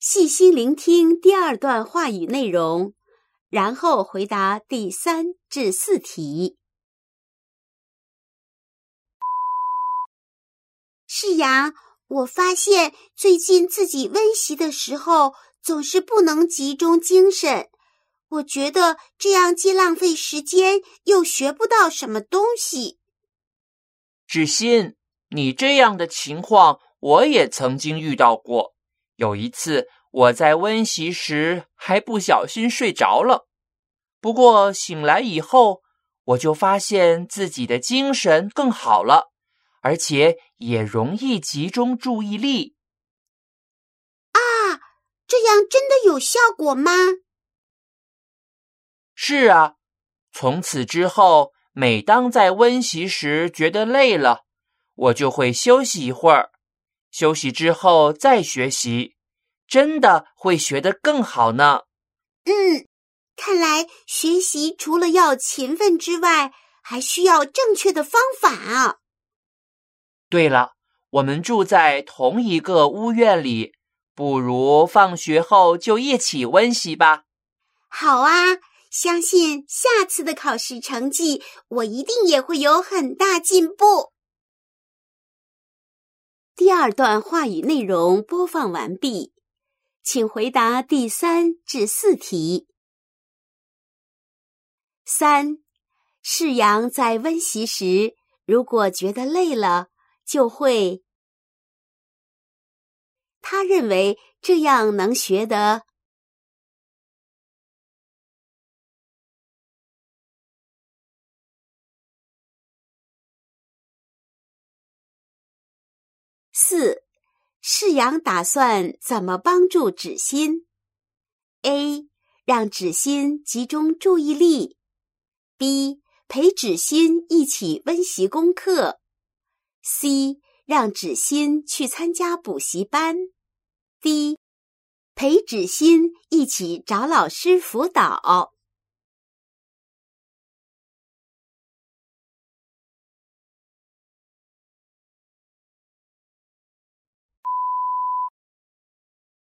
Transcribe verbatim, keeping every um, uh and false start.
细心聆听第二段话语内容，然后回答第三至四题。 是呀，我发现最近自己温习的时候，总是不能集中精神。我觉得这样既浪费时间，又学不到什么东西。 芷欣，你这样的情况我也曾经遇到过。有一次我在温习时还不小心睡着了，不过醒来以后，我就发现自己的精神更好了，而且也容易集中注意力。 啊，这样真的有效果吗？ 是啊，从此之后，每当在温习时觉得累了，我就会休息一会儿，休息之后再学习，真的会学得更好呢。 嗯，看来学习除了要勤奋之外，还需要正确的方法啊。 对了，我们住在同一个屋院里，不如放学后就一起温习吧。 好啊，相信下次的考试成绩，我一定也会有很大进步。 第二段话语内容播放完毕，请回答第三至四题。三，世阳在温习时，如果觉得累了，就会……他认为这样能学得……四，世阳打算怎么帮助芷欣 ？A. 让芷欣集中注意力 B. 陪芷欣一起温习功课 C. 让芷欣去参加补习班 D. 陪芷欣一起找老师辅导。